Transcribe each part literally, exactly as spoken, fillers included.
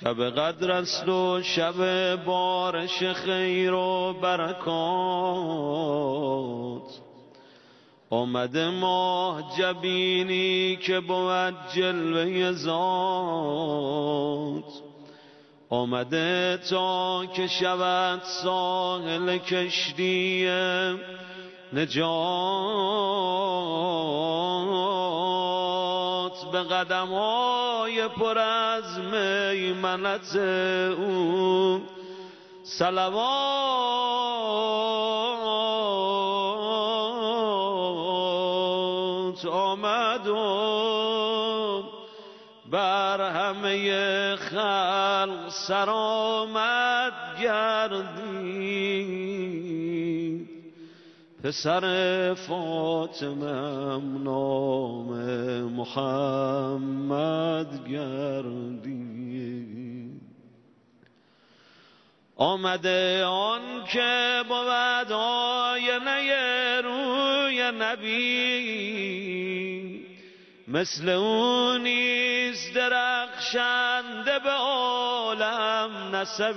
شب قدر است و شب بارش خیر و برکات. آمده ماه جبینی که بود جلوه ذات. آمده تا که شود ساحل کشتی نجات. به قدم‌های پر از میمنت او صلوات آمد و بر همه خلق سرآمد گردید. پسر فاطمه‌ام نام محمد گردید. آمده آن که بود آینه روی نبی، مثل او نیست درخشنده به عالم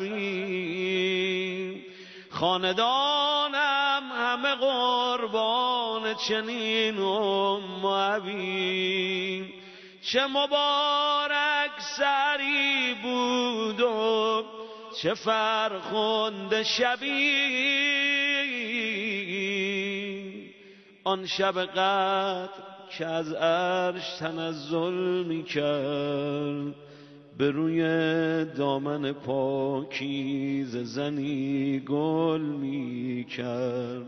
نسبی. خاندانم همه قربان چنین ام و ابی. چه مبارک سری بود و چه فرخنده شبی. آن شب قدر که از عرش تنزل می کرد، به روی دامن پاکیزه زنی گل می کرد.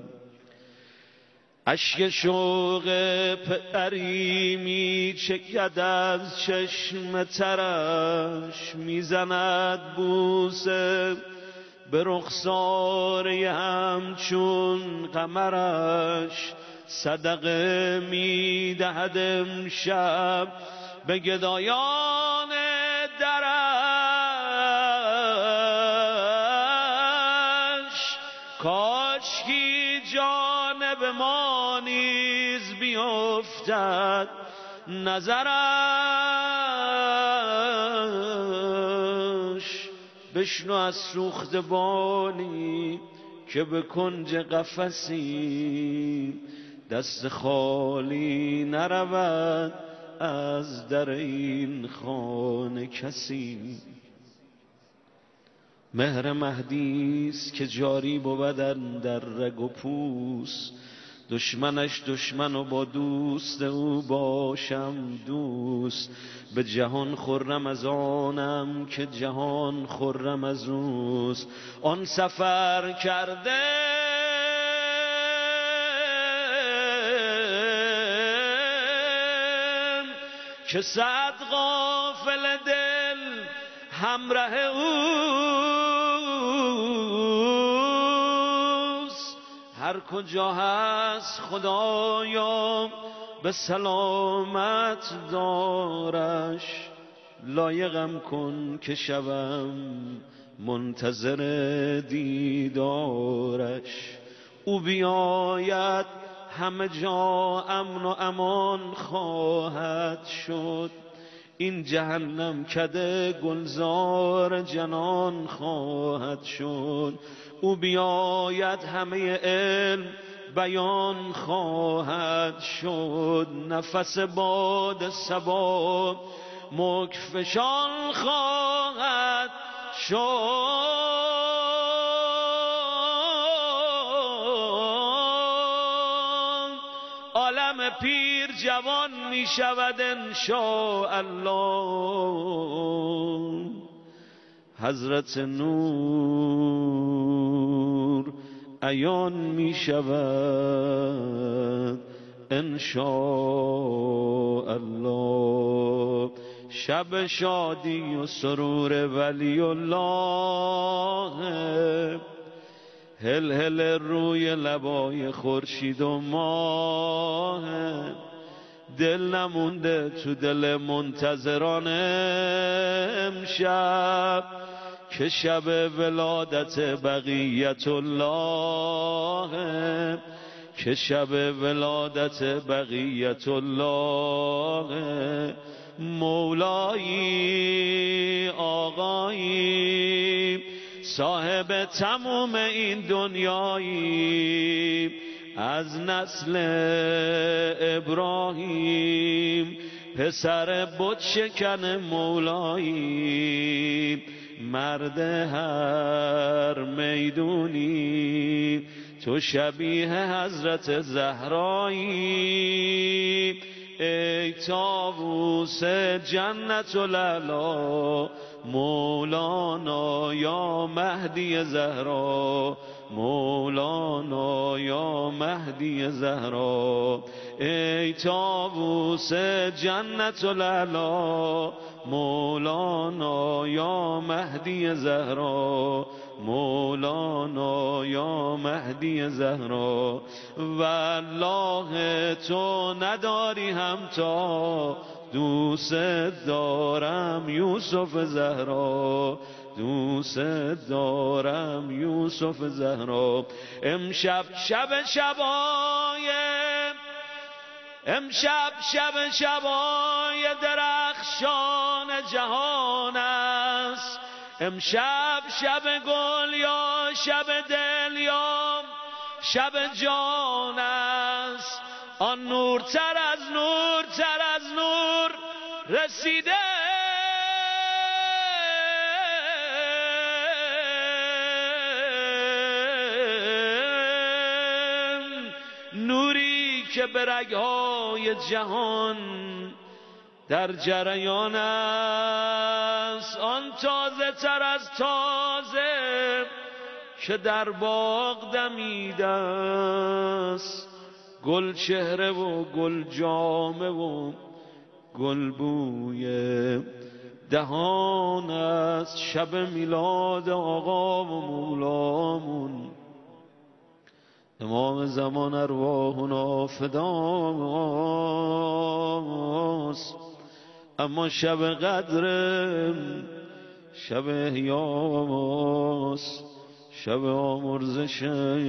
اشک شوق پدری می چکد از چشم ترش، می زند بوسه به رخسار همچون قمرش. صدقه می دهد امشب به گدایان درش. کاشکی جانب ما نیز بیفتد نظرش. بشنو از سوخته بانی که به کنج قفسی، دست خالی نرود از در این خانه کسی. مهر مهدیست که جاری بود در رگ و پوست، دشمنش دشمن و با دوست او باشم دوست. به جهان خرم از آنم که جهان خرم از اوست. آن سفر کرده که صد غافل دل همراه اوست. هر کجا هست خدایا به سلامت دارش. لایقم کن که شوم منتظر دیدارش. او بیاید همه جا امن و امان خواهد شد. این جهنم کده گلزار جنان خواهد شد. او بیاید همه علم بیان خواهد شد. نفس باد صبا مکفشان خواهد شد. عالم پیر جوان می شود انشاءالله. حضرت نور عیان می شود انشاءالله. شب شادی و سرور ولی الله. هل هل روی لبای خورشید و ماه. دل نمونده تو دل منتظران امشب که شب ولادت بقیت الله. که شب ولادت بقیت الله. مولایی آقایی صاحب تموم این دنیایی از نسل ابراهیم پسر بت شکن مولایی مرد هر میدونی تو شبیه حضرت زهرایی ای طاووس جنت العلا مولانا یا مهدی زهرا مولانا یا مهدی زهرا ای طاووس جنت العلا مولانا یا مهدی زهرا مولانا یا مهدی زهرا والله تو نداری همتا دوست دارم یوسف زهرا دوست دارم یوسف زهرا امشب شب شبای امشب شب شبای درخشان جهان است امشب شب گل یا شب دل یا شب جان است آن نورتر از نور تر از نور رسیده نوری که به رگهای جهان در جریان است آن تازه تر از تازه که در باغ دمیده است گل چهره و گل جامه و گل بوی دهان است شب میلاد آقا و مولامون امام زمان ارواحنا فداست اما شب قدر شب احیاست شب آمرزش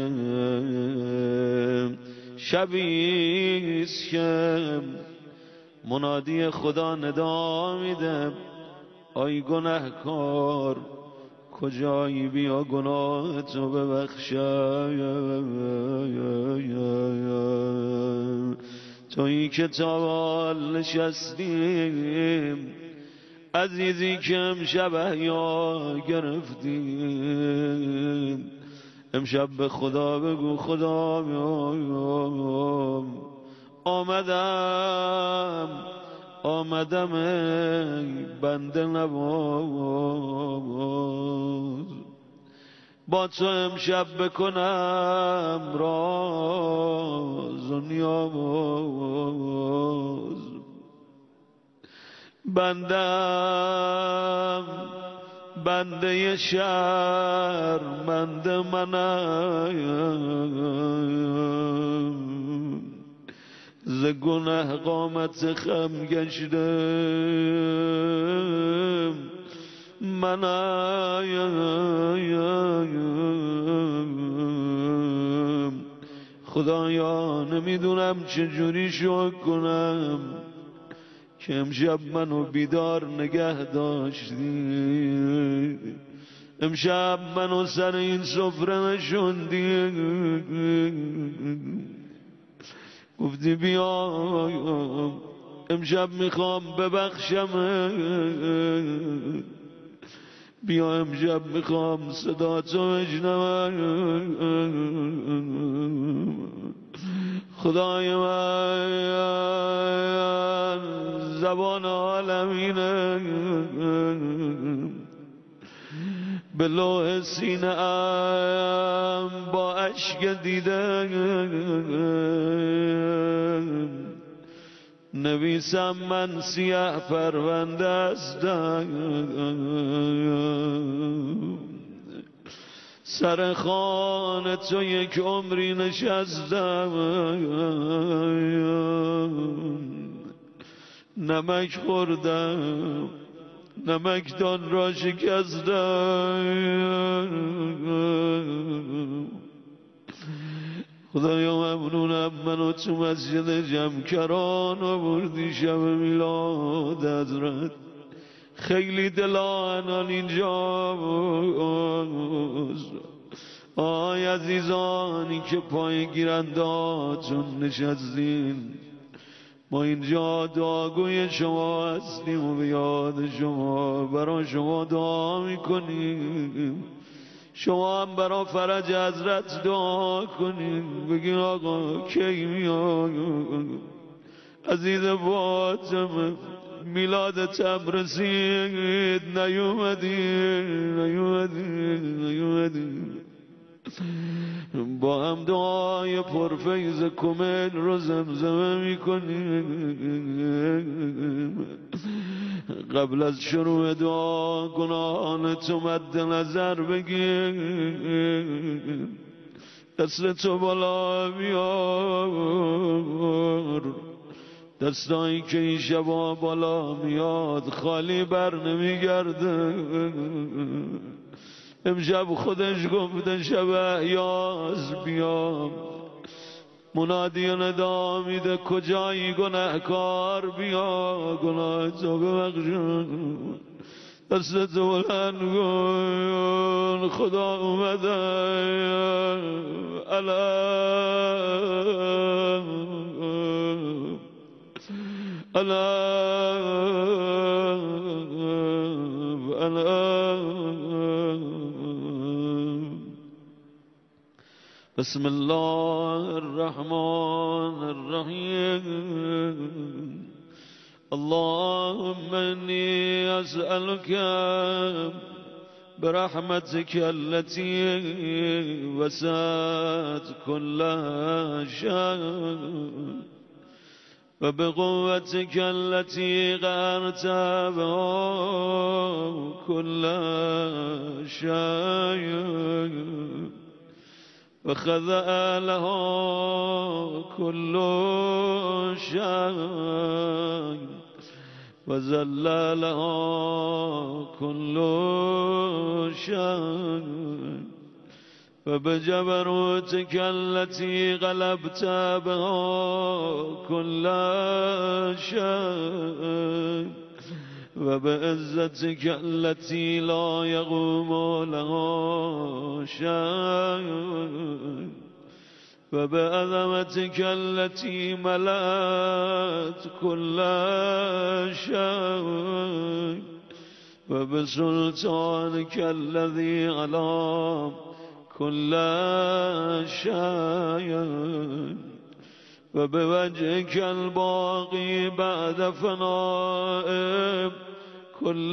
شبیست که منادی خدا ندا میده آی گنهکار کجایی بیا گناه تو ببخشم تویی که تاوال نشستیم عزیزی که امشب احیا گرفتیم امشب به خدا بگو خدا آمدم آمدم ای بنده نواز با تو امشب بکنم راز و نیاز بندم بنده شهر بنده منم ز گناه قامت خم گشتم منم خدایا نمیدونم چجوری شکر کنم که امشب منو بیدار نگه داشتی امشب منو سر این سفره نشوندی گفتی بیا امشب میخوام ببخشم بیا امشب میخوام صدا تو بشنوم خدای من زبان عالمینه به لوح سینه ام با اشک دیده نویسم من سیاه پرونده هستم سر خوان تو یک عمری نشستم نمک خوردم نمکدان را شکستم خدایا ممنونم منو تو مسجد جمکران آوردی شب میلاد حضرت. خیلی دلانان اینجا آی عزیزانی که پای گیرنداتون نشستین، ما اینجا دعاگوی شما هستیم و به یاد شما برای شما دعا میکنیم. شما هم برای فرج حضرت دعا کنین، بگین آقا کی میاد عزیز فاطمه میلاد تب رسید نیومدی نیومدی نیومدی. با هم دعای پرفیض کمل رو زمزمه میکنیم. قبل از شروع دعا گناهان تو مد نظر بگیر، دست تو بالا بیار. دستایی که این شبا بالا میاد خالی بر نمیگرده. امشب خودش گفته شب احیاز بیام، منادی ندا میده کجایی گناهکار بیا گناه تو ببخشون. دست تو بلند کن خدا اومده. الان الان الان. بسم الله الرحمن الرحيم. اللهم إني أسألك برحمتك التي وسعت كل شيء وبقوتك التي قهرت بها كل شيء وخضع لها كل شيء وذل لها كل شيء وبجبروتك التي غلبت بها كل شيء وبعزتك التي لا يقوم لها شيء وبعظمتك التي ملأت كل شيء وبسلطانك الذي على كل شيء وبوجهك الباقي بعد فناء كل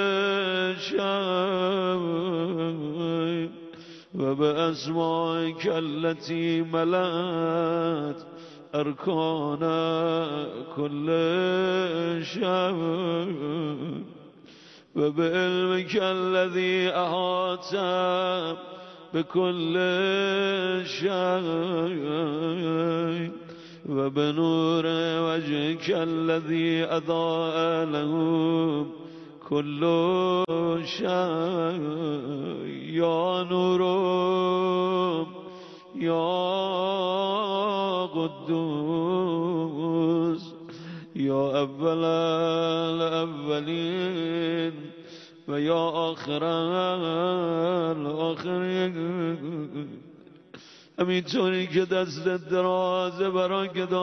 شيء وبأسمائك التي ملأت أركان كل شيء وبعلمك الذي أحاط بكل شيء وبنور وجهك الذي أضاء له كل شيء. يا نور يا قدوس يا أول الأولين ويا آخر الآخرين. همینطوری که دست درازه برا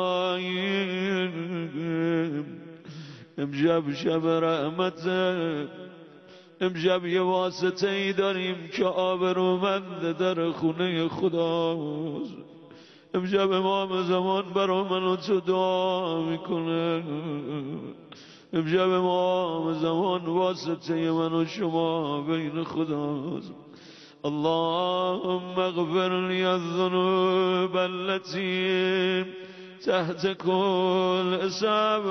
گداییم، امشب شب رحمته. امشب یه واسطه ای داریم که آبرومند در خونه خداست. امشب امام زمان برا من و تو دعا میکنه. امشب امام زمان واسطه من و شما بین خداست. اللهم اغفر لي الذنوب التي تحت كل إصابة.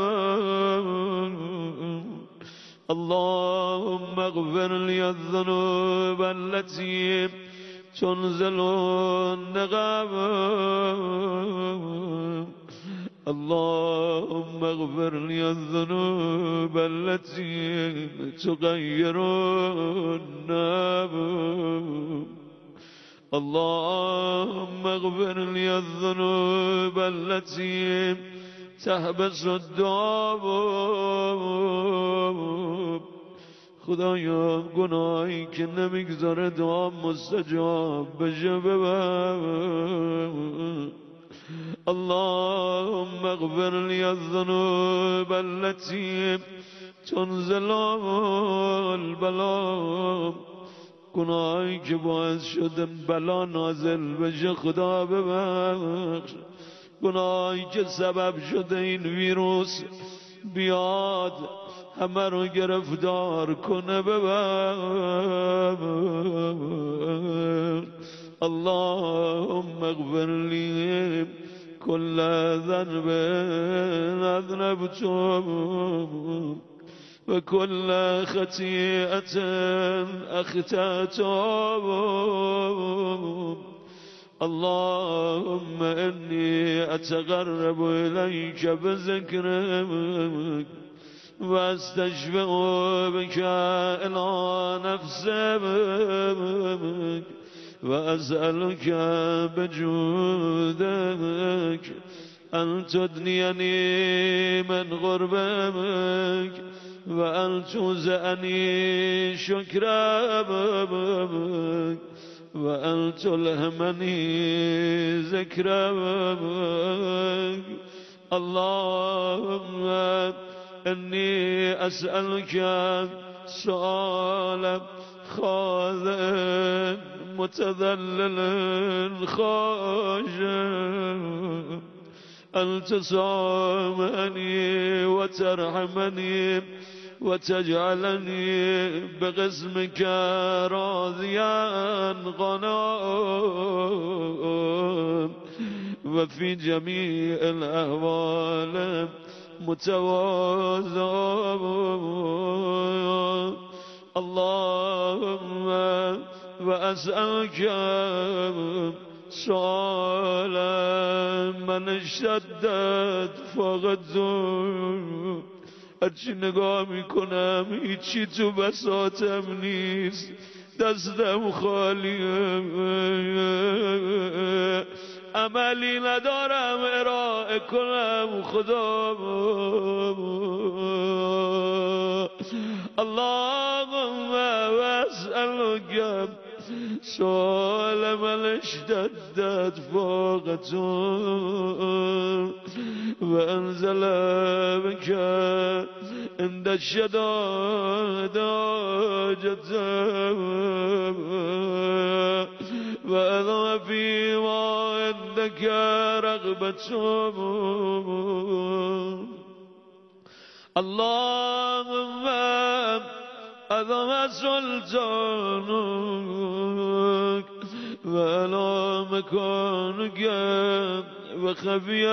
اللهم اغفر لي الذنوب التي تنزل النقاب. اللهم اغفر لي الذنوب التي تغير الناب. اللهم اغفر لي الذنوب التي تحبس الدعاء. خدایا گناهی که نمیگذاره دعا مستجاب بشه ببر. اللهم اغفر لي الذنوب التي تنزل البلاء. گناهی که باعث شده بلا نازل بشه خدا ببخش. گناهی که سبب شده این ویروس بیاد همه رو گرفتار کنه ببخش. اللهم اغفر لي كل ذنب أذنبته وكل خطيئة أخطأته. اللهم إني أتقرب إليك بذكرك واستشفع بك إلى نفسك وأسألك بجودك أن تدنيني من غربك وأن توزعني شكرك وأن تلهمني ذكرك. اللهم إني أسألك سؤال خاضع متذلل خاشع أن تسامحني وترحمني وتجعلني بقسمك راضيا غناء وفي جميع الأحوال متواضعا. اللهم وأسألك سؤالا من اشتدت فقد هرچی نگاه میکنم هیچی تو بساطم نیست، دستم خالیه، عملی ندارم ارائه کنم خدا. اللهم واسألك سؤال من اشتدت فاقته وانزل بك عند الشدائد حاجته وأذى فيما عندك رغبته. اللهم عظم سلطانك وعلى مكانك وخفي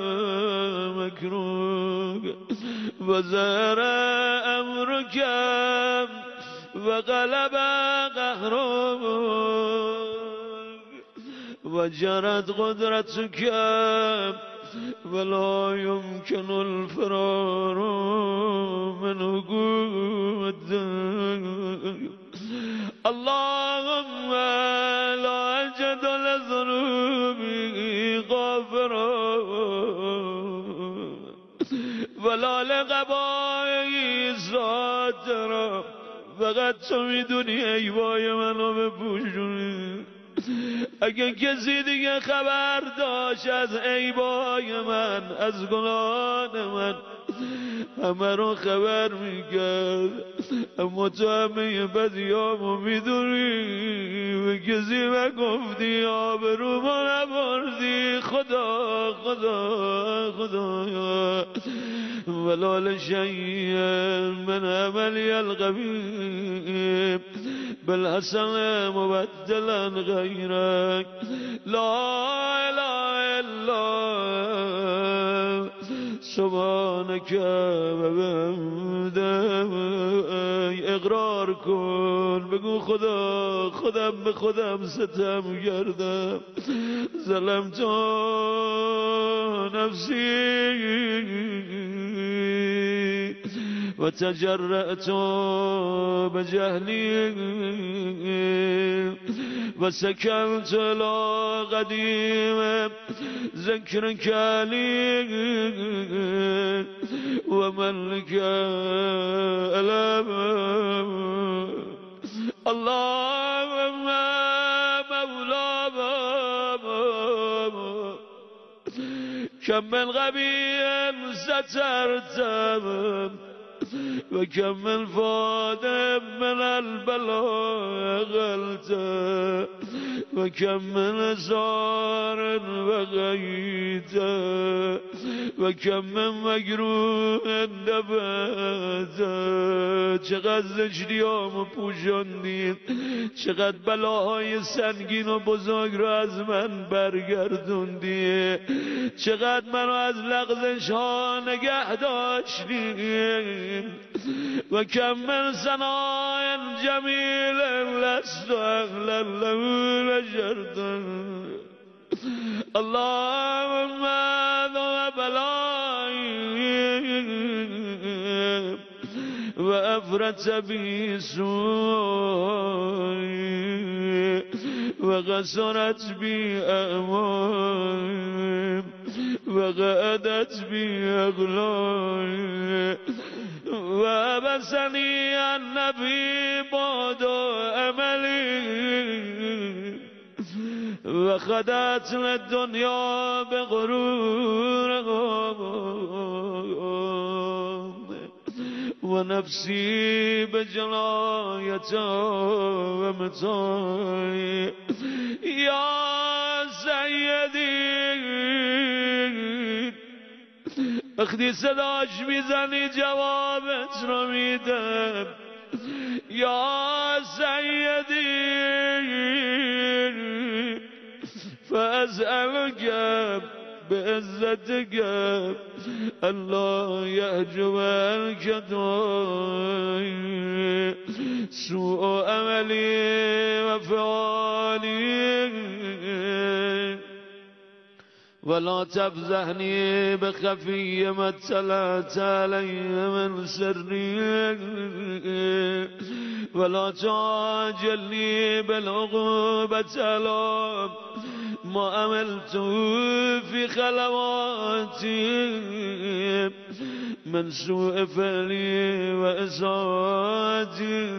مكروك وزهر أمرك وغلب قهرك وجرت قدرتك ولا يمكن الفرار من قوتك. اللهم لا أجد لذنوبي غافرا ولا لقبائي ساترا. فقط تو میدونی عیبای منو بپوشونی. اگه کسی دیگه خبر داشت از عیبای من، از گناهان من، همه رو خبر میکرد، اما تو همه بدیامو میدونی و کسی نگفتی، آبرومو نبردی. خدا خدا خدا ولا لشيء من عملي القبيح بالحسن مبدلا غيرك. لا اله الا سبحانك وبحمدك. اقرار کن، بگو خدا خودم به خودم ستم کردم، ظلمت نفسی و تجرأت بجهلی و سکنت لا قدیم ذکر کلی و ملک علم اللهم مولا كم من غبي سترتم وكم من فاد من البلاء غلت وكم من زار وغيت وكم من مجروح نبت چقدر زشتیامو پوشاندی چقدر بلاهای سنگین و بزرگ رو از من برگردوندی چقدر منو از لغزش ها نگه داشتی و کم من ثناء جمیل لست اهلا له لجرت اللهم ذو بلایی و افرت بی سوی و غسرت بی اعمال و قعدت بی اغلال و بسنی النبی باد عملی و خدت للدنیا بغرور و نفسی بجلایت و متای یا سیدی وقتی صداش میزنی جوابت رو میدم یا سیدی فاسألك بعزتك الله يحجب عنك سوء عملي وفعالي ولا تفزحني بخفي ما اطلعت علي من سري ولا تعجلني بالعقوبة على ما عملت في خلواتي من سوء فعلي وإساءتي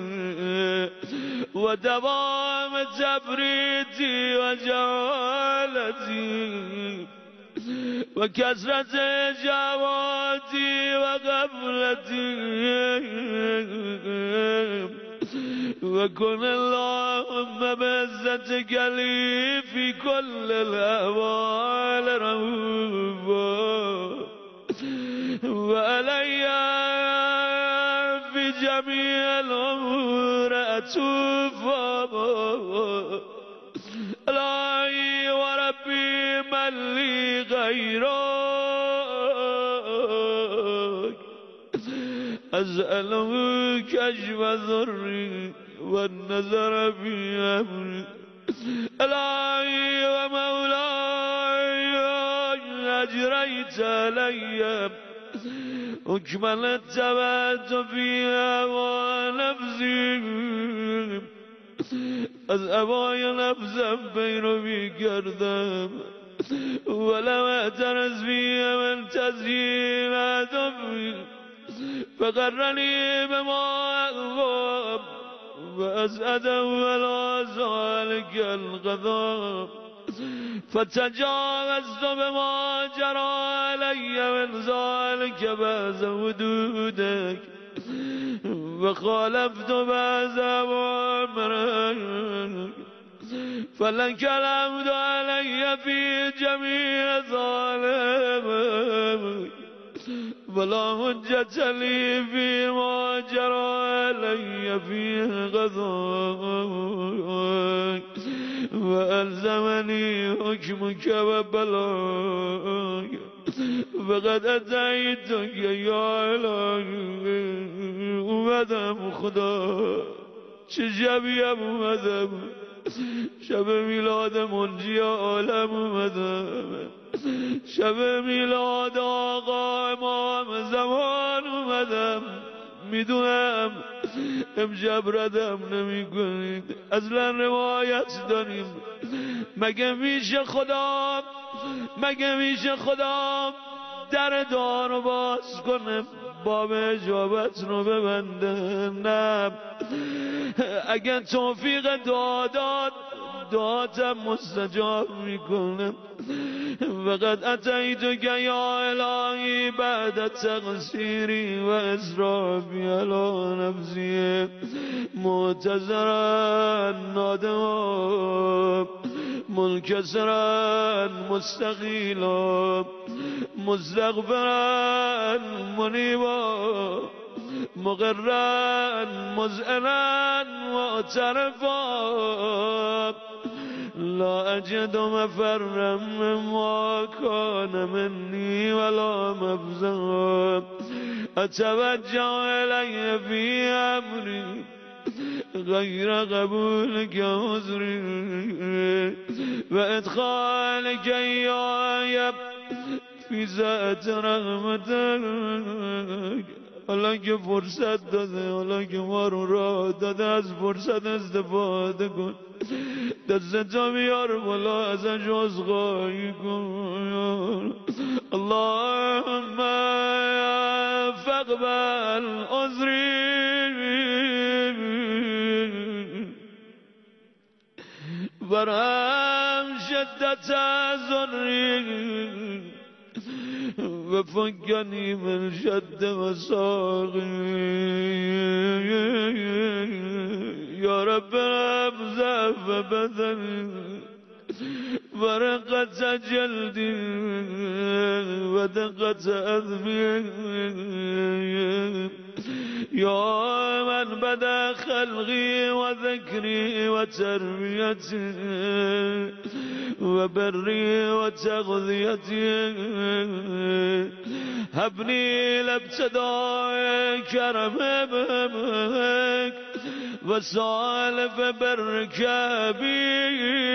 ودوام تبريتي وجهالتي وكثرة جواتي وغفلتي وكن اللهم بعزتك لي في كل الأحوال رؤوفا وعلي في جميع الأمور أتوفا إلهي وربي من لي غيرك أسأله كشف ذري والنظر في أمري إلهي ومولاي أجريت علي حكما اتبعت فيها ونفسي از هوای نفسم پیروی کردم ولم اعترض فيها من تزيينات فقرني بما أغضب وأسأده ولا ذلك الغضب فتجاوزت بما جرى علي من ذلك بعد حدودك وخالفت بعد أمرك فلك الحمد علي في جميع ظالمك ولا حجة لي فيما جرى علي في غضبك وألزمني حكمك وبلاغك فقد أتيتك يا إلهي اومدم خدا چه شبی اومدم شب میلاد منجی عالم اومدم شب میلاد آقا امام زمان اومدم میدونم امشب ردم نمی کنید. اصلا روایت داریم مگه میشه خدا مگه میشه خدا در دارو باز کنه باب اجابت رو ببنده؟ نه، اگر توفیق داداد دادم مستجاب میکنه. فقط اتیتو که یا الهی بعد تقصیری و اسرافی علی نفسی معتذرا نادما منکسرا مستقیلا مستغفرا منیبا مقرا مذعنا معترفا لا اجد مفرا مما كان مني ولا مفزعا اتوجه الي في امري غير قبولك عذري وادخالك اياي في ذات رحمتك. حالا که فرصت داده، حالا که ما رو راه داده، از فرصت استفاده کن. دستتا بیار بالا ازش عذرخواهی کن. اللهم فاقبل عذری وارحم شدت ضری وفكني من شد وساقي يا رب ابزف بدني ورقت جلدي ودقت أذبي يا من بدا خلقي وذكري وتربيتي وبري وتغذيتي هبني لابتداء كرمك وسالف برك بي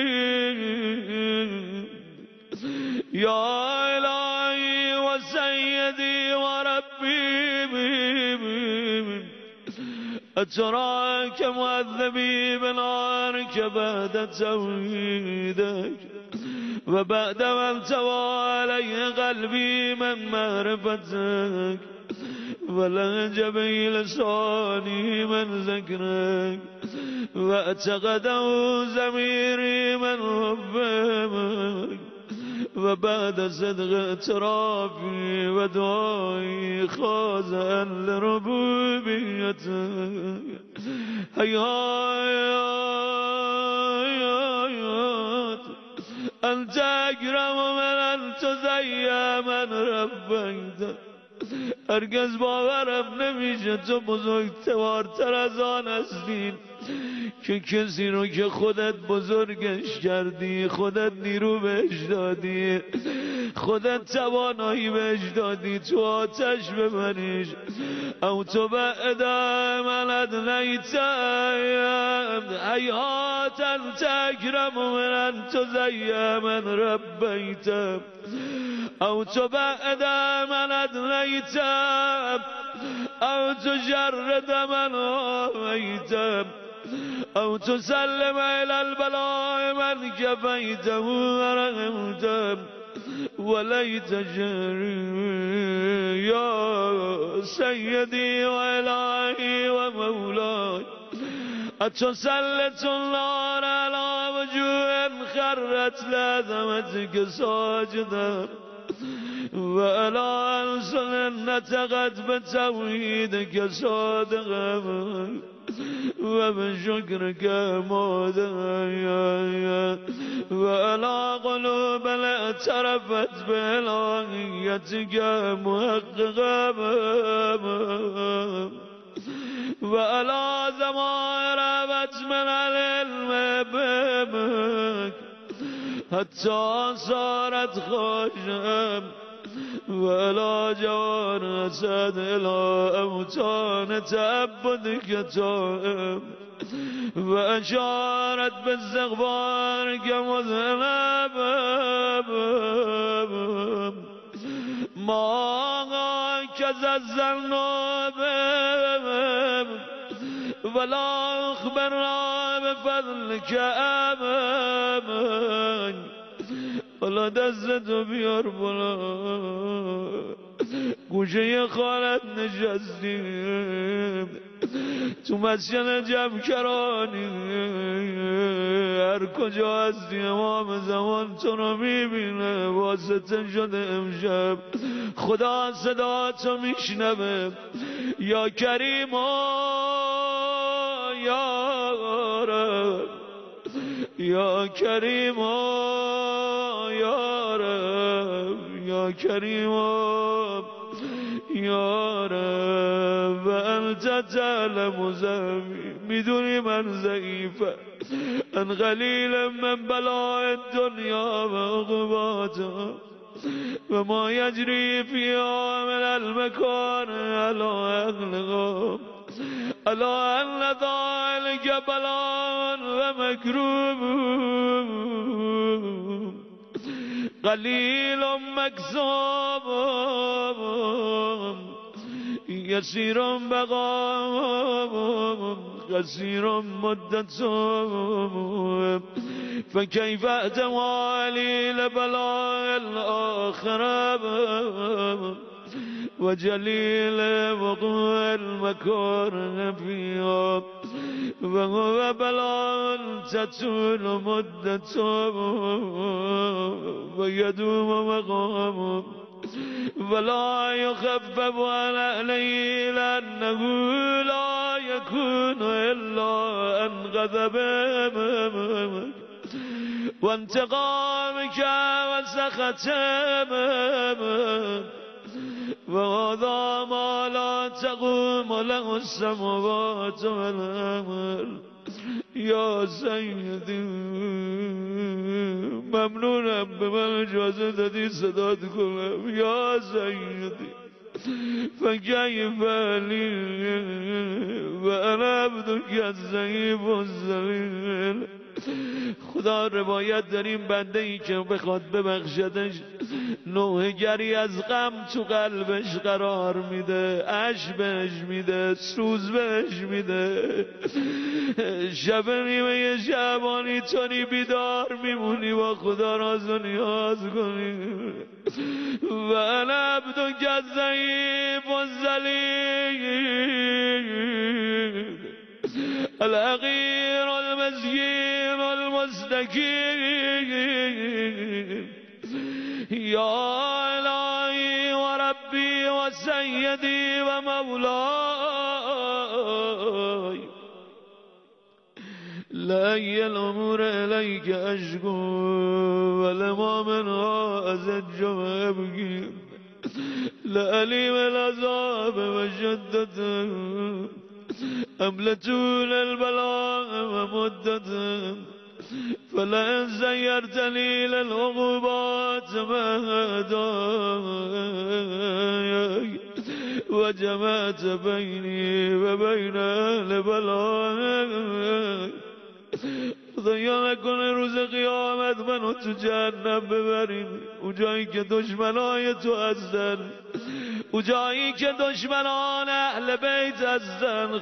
يا إلهي وسيدي وربي أتراك مؤذبي بنارك بعد توحيدك وبعد ما التوى علي قلبي من معرفتك ولهج بي لساني من ذكرك واعتقده ضميري من حبك وبعد صدق اعترافي ودعائي خاضعا لربوبيتك هيهات أنت أكرم من أن تزيى من ربيت. هرگز باورم نمیشه تو بزرگوارتر از آن هستی که کسی رو که خودت بزرگش کردی، خودت نیرو بهش دادی، خودت توانایی بهش دادی تو آتش ببریش. او تو بعد من ادنیتم حیاتا تکرم من ان تزیه من ربیتم او تو بعد من ادنیتم او تجرد من آویتم او تسلم الى البلاء من كفيته ورحمته وليت جري يا سيدي وإلهي ومولاي أتسلط النار على وجوه خرت لعظمتك ساجدا وعلى ألسن نطقت بتوحيدك صادقا وبشكرك مودعا وعلى قلوب اعترفت بإلهيتك محققا وعلى ضمائر من العلم بك حتى صارت خاشعا ولا جوار أسد إلى أوتان تعبدك تائب وأشارت باستغفارك مذنبا ما كزلنا بهم ولا أخبرنا بفضلك أمامك ولا دستو بیار بالا گوشه خالت نشستیم تو مسجد جمکرانی هر کجا هستی امام زمان تو رو میبینه واسطه شده امشب خدا صدا تو میشنوه یا کریما یا رب یا کریما یا رب یا کریما یا رب و انت تعلم ضعفی میدونی من ضعیفه ان قلیل من بلاء الدنیا و عقباتها و ما یجری فیها من المکان علی اهلها الا ان ذلك بلاء و مکروب قلیل مکذوب یسیر بقا قصیر مدت فكيف احتمالي لبلاء الآخرة وجليل وقوع المكارم فيها وهو بلاء تطول مدته ويدوم مقامه ولا يخفف عليه لأنه لا يكون إلا عن غضبك وانتقامك وسخطك وهذا ما لا تقوم له السماوات والأرض یا سیدی ممنونم به من اجازه دادی صدات کنم یا سیدی فکیف لی و انا عبدک الضعیف الذلیل خدا روایت داریم بنده ای که بخواد ببخشدش نوحه گری از غم تو قلبش قرار میده اش بهش میده سوز بهش میده شب نیمه شعبانی تونی بیدار میمونی با خدا راز و نیاز کنی و انا عبدک الضعیف الذلیل الحقیر المسکین المستکین یا الهی و ربی و سیدی و مولای لای الامور الیک اشکو و لما منها ازج و ابکی لعلیم العذاب و شدته أملتون البلاء ومدته فلئن زيرتني للعقوبات مهداي وجمعت بيني وبين أهل بلاء خدایا نکنه روز قیامت منو تو جهنم ببریم اون جایی که دشمنای تو هستن اون جایی که دشمنان اهل بیت هستن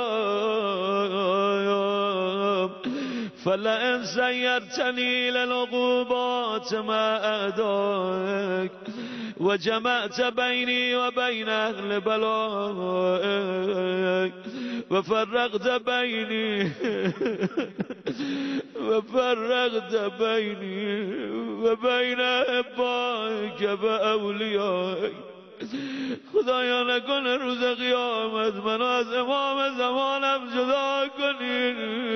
خدایا فلئن سیرتنی للعقوبات مع اعدائک و جمعت بینی و بین اهل بلائک و فرقت بینی و فرقت بینی و بین احبائک و اولیائک خدایا نکنه روز قیامت منو از امام زمانم جدا کنی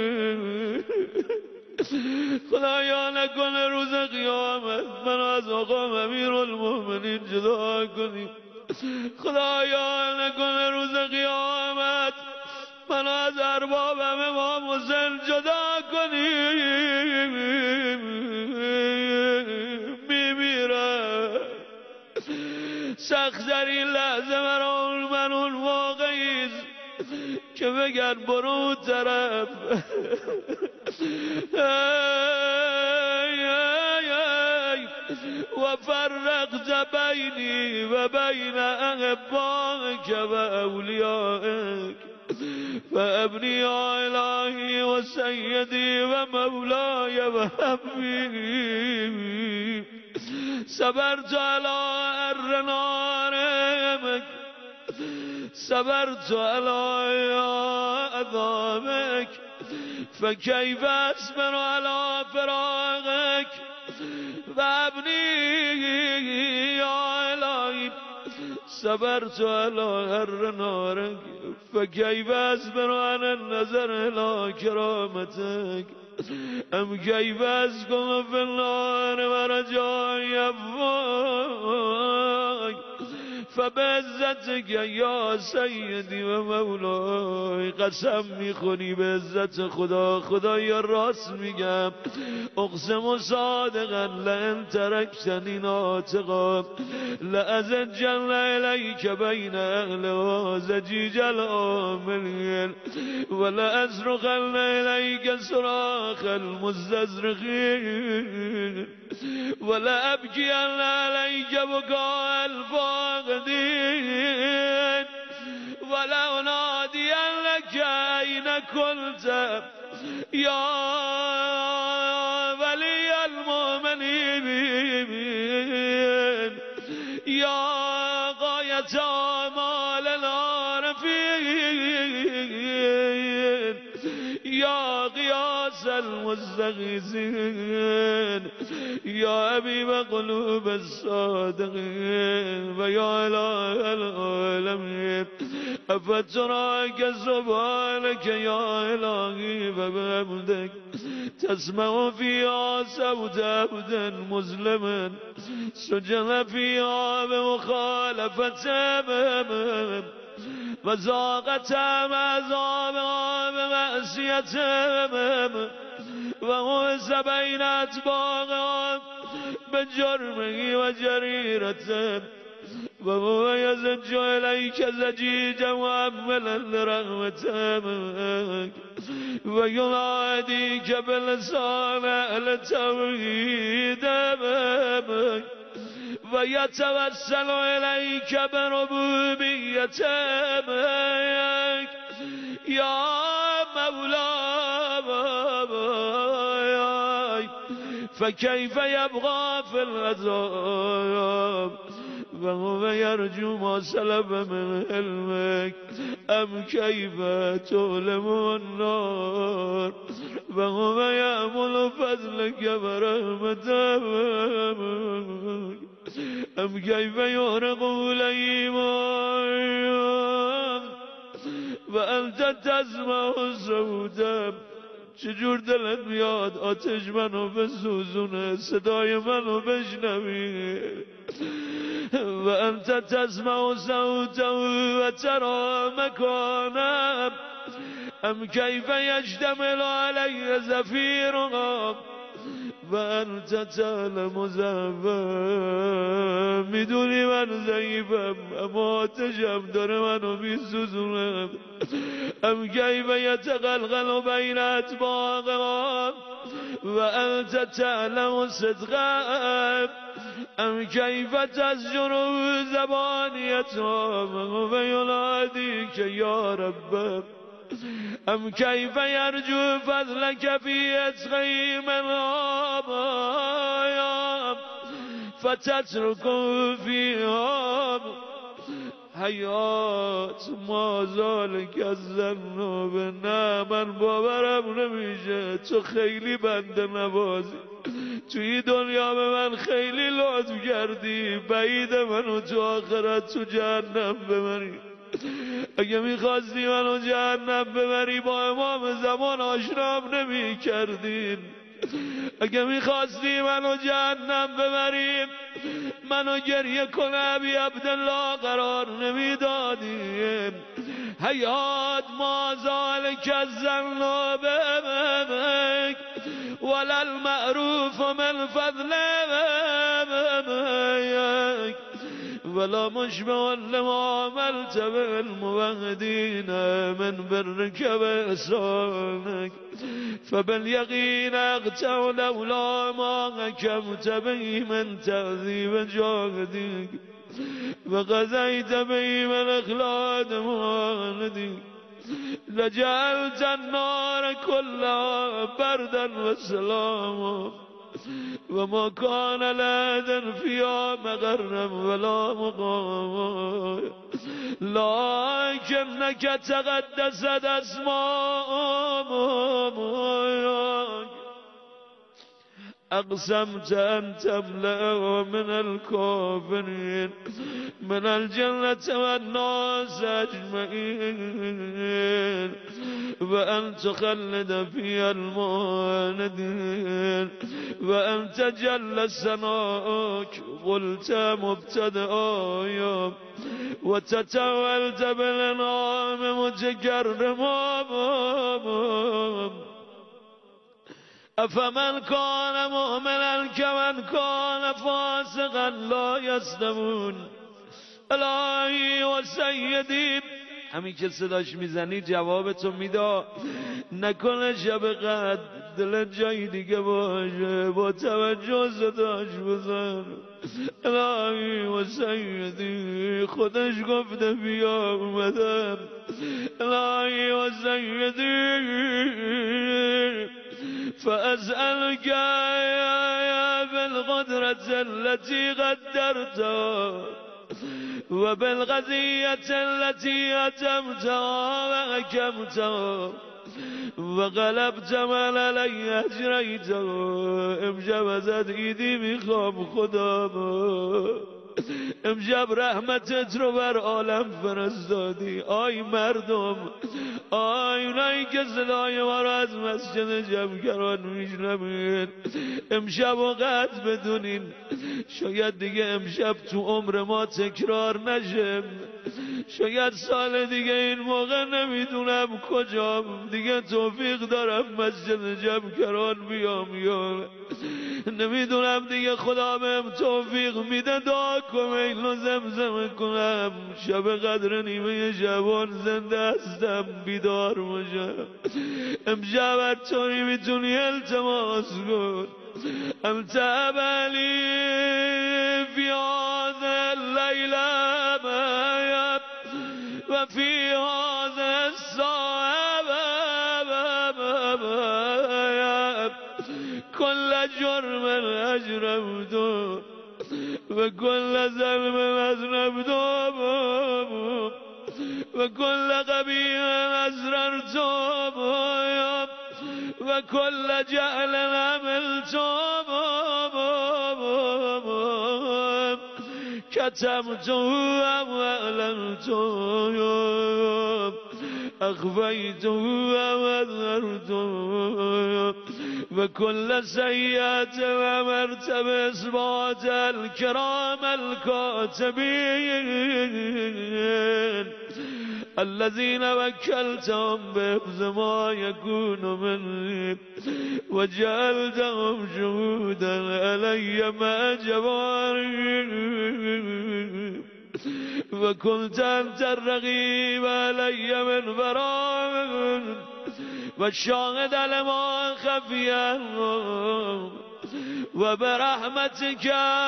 خدایا نکنه روز قیامت منو از مقام امیر المؤمنین جدا کنی خدایا نکنه روز قیامت منو از اربابم امام حسین جدا کنی میمیرم سخت در این لحظه مرا من اون واقعیست که بگن برو اون طرف و فرقت بینی و بین احبائک و اولیائک فابنی یا الهی و سیدی و مولای و حبیبی صبرت علی حر نارک صبرت علی عذابک فكيف أصبر على فراقك فابني يا إلهي صبرت على حر نارك فكيف أصبر على النظر إلى كرامتك أم كيف أسكن في النار ورجاء أفواك فبعزتك یا سیدی و مولای قسم میخونی به عزت خدا خدای راست میگم اقسم صادقا لئن ترکتنی ناطقا لأزجن الیک بین اهلها زجیج العاملین ولأصرخن الیک صراخ المستضرخین ولأبکین علیک بکاء الفاقدین ولأنادینک أين كنت یا ولی المؤمنین یا غایت آمالنا رفیق یا غیاث المستغیثین یا حبیب قلوب الصادقین و یا اله العالمین افتراک سبحانک یا الهی و بحمدک تسمع فيها صوت عبد مسلم سجن فيها بمخالفتهم وذاقتهم عذابها بمعصيتهم وغوث بين أتباعهم بجرمه وجريرته وهو يزج إليك زجيجا وأملا لرحمتك ويناديك بلسان التوحيد ويتوسل إليك بربوبيتك يا مولاي فكيف يبغى في العذاب وهو يرجو ما سلب من علمك أم كيف تؤلم النار وهو يأمل فضلك ورحمتك أم كيف يغرق الإيمان وأنت تسمع صوتا چجور دلت میاد آتش منو بسوزونه صدای منو بشنوی و انت تسمع صوته و ترى مكانه ام كيف يجتمل علي زفيرها و انت تعلم ضعفم میدونی من ضعیفم اما آتشم داره منو میسوزونه ام كيف يتقلقل بين أطباقهم وأنت تعلم صدقهم ام كيف تزجر زبانيتهم ويناديك يا رب ام كيف يرجو فضلك في عتقهم الآباء فتتركه فيهم حیات ما ذالک از ذنوب نه من باورم نمیشه تو خیلی بنده نوازی توی دنیا به من خیلی لطف کردی بعید منو تو آخرت تو جهنم ببری اگه میخواستی منو جهنم ببری با امام زمان آشنام نمی کردین اگه میخواستی منو جهنم ببری منو گریه کنه ابی عبدالله قرار نمیدادیم حیات ما ذالک الذنوبک ولا المعروف من فضلک ولا مشبه لما عملت بالموحدين من برك وإحسانك فباليقين أقطع لولا ما حكمت به من تعذيب جاهدك وقضيت به من إخلاد مهاندك لجعلت النار كلها بردا وسلاما وما كان لدن فيها مغرب ولا مقام لكنك تقدست أسماءك أقسمت أن تملأ من الكافرين من الجنة والناس أجمعين وأن تخلد فيها المهاندين وأن تجل سناك قلت مبتدأ وتتولت بالأنعام متكرما أفمن كان مؤمنا كمن كان فاسقا لا يستوون الهی و سیدی همین که صداش میزنی جوابتو میدا نکنه شب قدر دل جای دیگه باشه با توجه صداش بزن الهی و سیدی خودش گفته بیا اومدم الهی و سیدی فأسألك يا بالقدرة التي قدرتها وبالغزية التي أتمتها وأكمتها وغلبت من علي أجريته امشب ازت ایدی میخوام خدا امشب رحمتت رو بر عالم فرستادی آی مردم آی اونایی که صدای ما رو از مسجد جمکران میشنوین امشب وقت بدونین شاید دیگه امشب تو عمر ما تکرار نشه شاید سال دیگه این موقع نمیدونم کجام دیگه توفیق دارم مسجد جمکران بیام یا نمیدونم دیگه خدا بهم توفیق میده دعا کنم اینو زمزمه کنم شب قدر نیمه شبان زنده هستم بیدار باشم امشب هرطوری میتونی التماس کن انت ابلی فی هذا اللیل و فی هذا الساعه كل جرم اجرمته وكل ظلم اذنبته وكل قبيح اسررته وكل جهل عملته كتمته واعلنته أخفيته وأظهرته وكل سيئة أمرت بإثبات الكرام الكاتبين الذين وكلتهم بحفظ ما يكون مني وجعلتهم شهودا علي مع جواري وكنت أنت الرقيب علي من وراء والشاهد لما خفي وبرحمتك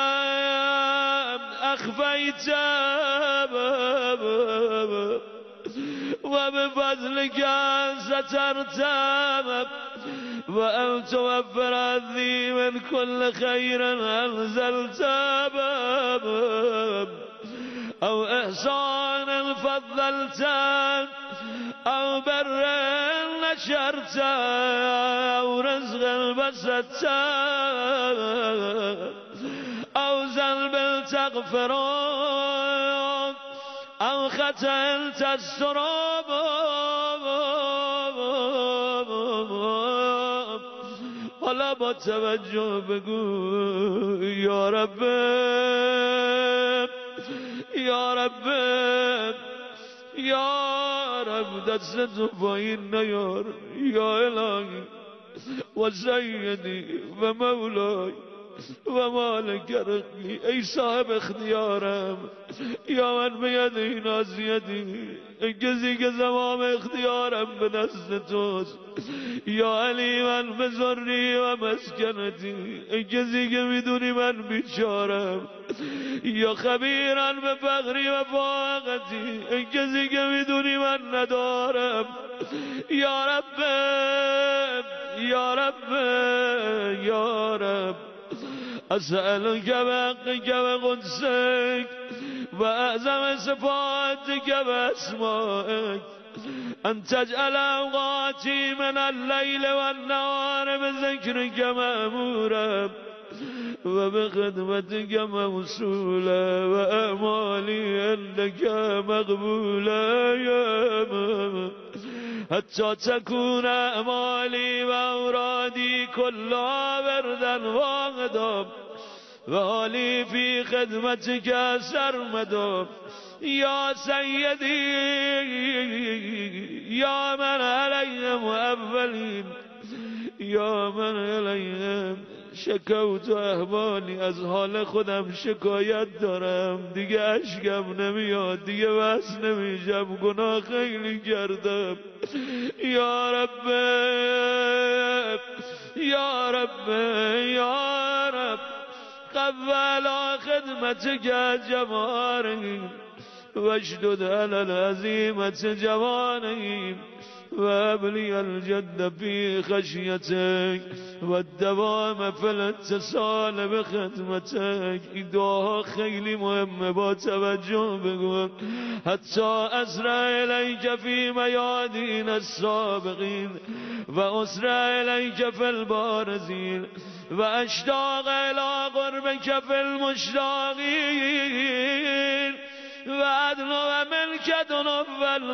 أخفيت وبفضلك سترت وأن توفر عني من كل خير أنزلت أو إحسانا فضلت أو بر نشرت أو رزقا بسطت أو ذنب تغفر أو خطأ تستر حالا با توجه بگو یا رب یا رب یا رب دست تو پایین نیار یا الهی و سیدی و مولای و مالک رقی، ای صاحب اختیارم، یا من بیدی ناصیتی، ای کسی که زمام اختیارم به دست توست، یا علی من بزرگی و مسکنتی، ای کسی که میدونی من بیچارم، یا خبیران به فقری و فاقتی، ای کسی که میدونی من ندارم، یا رب یا رب یا رب اسألك بحقك وقدسك وأعظم صفاتك وأسمائك أن تجعل أوقاتي من الليل والنهار بذكرك مأمورا وبخدمتك موصولا وأعمالي عندك مقبولا يا ماما حتى تكون أعمالي وأورادي كلها بردا واغدا وحالي في خدمتك سرمدا يا سيدي يا من عليهم أولين یا من علیهم شکوت و احوالی، از حال خودم شکایت دارم، دیگه اشکم نمیاد، دیگه بس نمیشم، گناه خیلی کردم، یا رب یا رب یا رب قبل خدمتك جواري واشدد على العزيمة جواني وابلي الجد في خشيتك والدوام في الاتصال بخدمتك. این دعاها خیلی مهمه، با توجه بگو. حتی اسرع الیک فی میادین السابقین و اسرع الیک فی البارزین و اشتاق الی قربک فی المشتاقین و ادنو منک دنو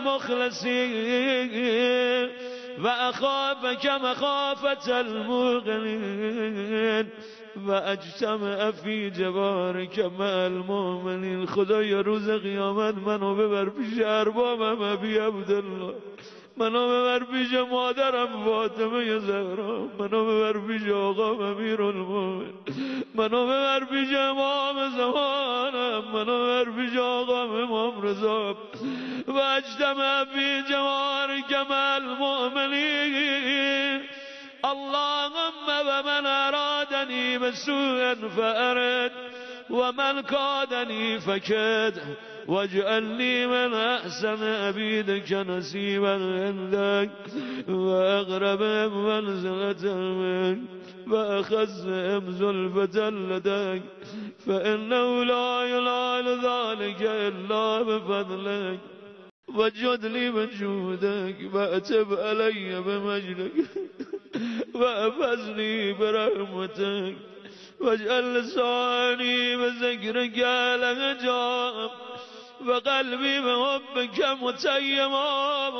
المخلصین و اخافک مخافة الموقنین و اجتمع فی جوارک مع المؤمنین. خدایا روز قیامت منو ببر پیش اربابم ابی عبدالله، منو ببر پیش مادرم فاطمه زهرا، منو ببر پیش آقام امیرالمومنین، منو ببر پیش امام زمانم، منو ببر پیش آقام امام رضا و اجتمع فی جوارک مع المؤمنین. اللهم و من ارادنی بسوء فأرد و من کادنی فکد واجعلني من أحسن عبيدك نصيبا عندك وأقربهم منزلة منك وأخذهم زلفة لديك فإنه لا ينال ذلك إلا بفضلك وجد لي بجودك وأتب علي بمجدك وأفزني برحمتك واجعل لساني بذكرك لهجام وقلبي بحبك متيما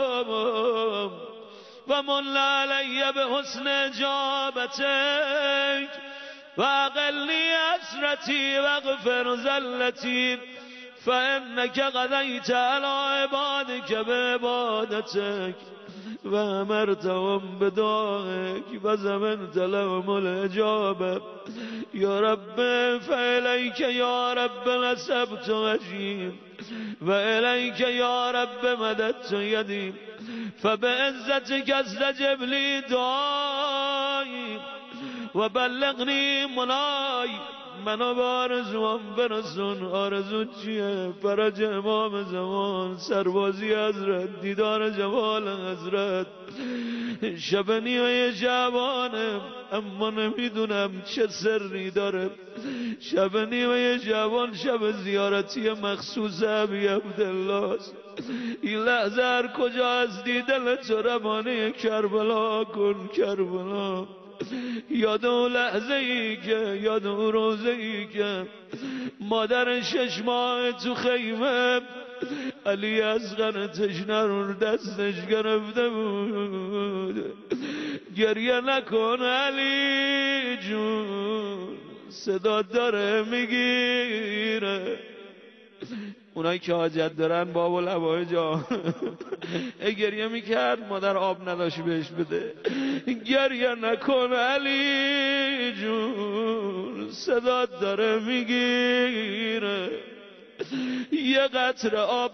ومن علي بحسن اجابتك واقلني اسرتي واغفر زلتي فانك قضيت على عبادك بعبادتك وامرتهم بدعائك وزمنت لهم الاجابه. يا رب فإليك يا رب نسبت وجهي وإليك يا رب مددت يدي فبعزتك استجب لي دعائي وبلغني مناي. منو به آرزوام برسون. آرزو چیه؟ فرج امام زمان، سربازی حضرت، دیدار جمال حضرت. شب نیمه شعبانه اما نمیدونم چه سری داره. شب نیمه شعبان شب زیارتی مخصوص ابی عبدالله است. این لحظه هر کجا هستی دلت روانه کربلا کن. کربلا یاد اون لحظه ای که یاد اون روزه ای که مادر شش ماه تو خیمه علی اصغر تشنه رو دستش گرفته بود. گریه نکن علی جون، صدا داره میگیره. اونایی که حاجت دارن باب و لبای جا گریه میکرد، مادر آب نداشت بهش بده. گریه نکن علی جون، صدات داره میگیره، یه قطره آب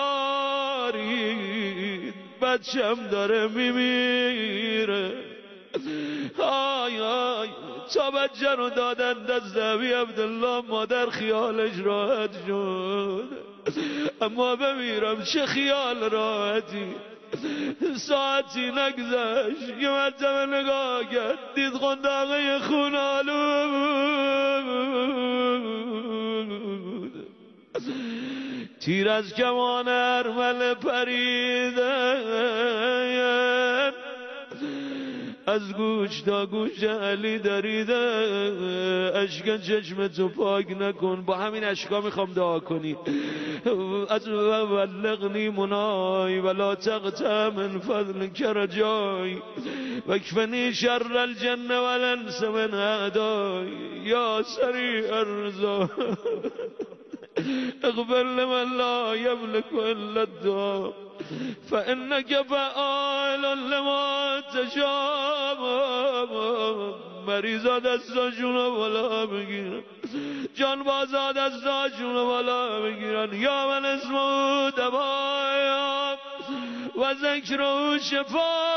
بیارید، بچم داره میمیره. آی آی تا بچه رو دادن دست ابی عبدالله، مادر خیالش راحت شد. اما بمیرم چه خیال راحتی. ساعتی نگذشت یه مرتبه نگاه کرد، دید قنداقه خون آلود، تیر از کمان ارمل پریده، از گوش تا گوش علی دریده. اشک چشم تو پاک نکن، با همین اشکا میخوام دعا کنی. از بلغنی منای ولا تقطع من فضل کرجای وکفنی شر الجن والانس من اعدای یا سریع الرضا اغفر لمن لا يملك الا الدعاء فانك فعال لما تشاء. مریضا دستاشونو بالا بگیرن، جان بازا دستاشونو بالا بگیرن. یا من اسمو دوایا و ذکر شفا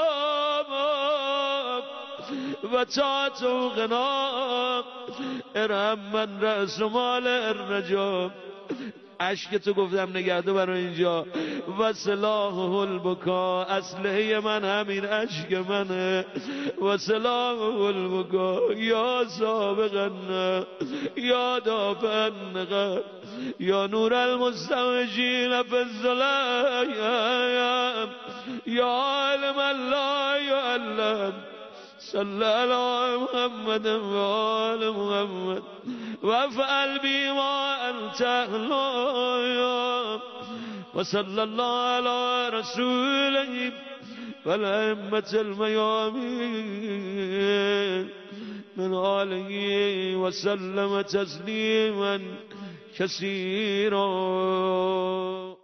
و طاعت و غنا ارحم من رأس مال الرجا. عشق تو گفتم نگهدو برای اینجا. و سلاحه البکا، اسلحه من همین عشق منه. و سلاحه البکا یا سابقا یا دافعا یا نور المستوجین فی الظلام یا علم لا یعلم. صلی علی محمد و آل محمد وافعل بی ما انت اهلا. و صلی الله علی رسوله و الائمة الميامين من آله و سلم تسلیما کثیرا.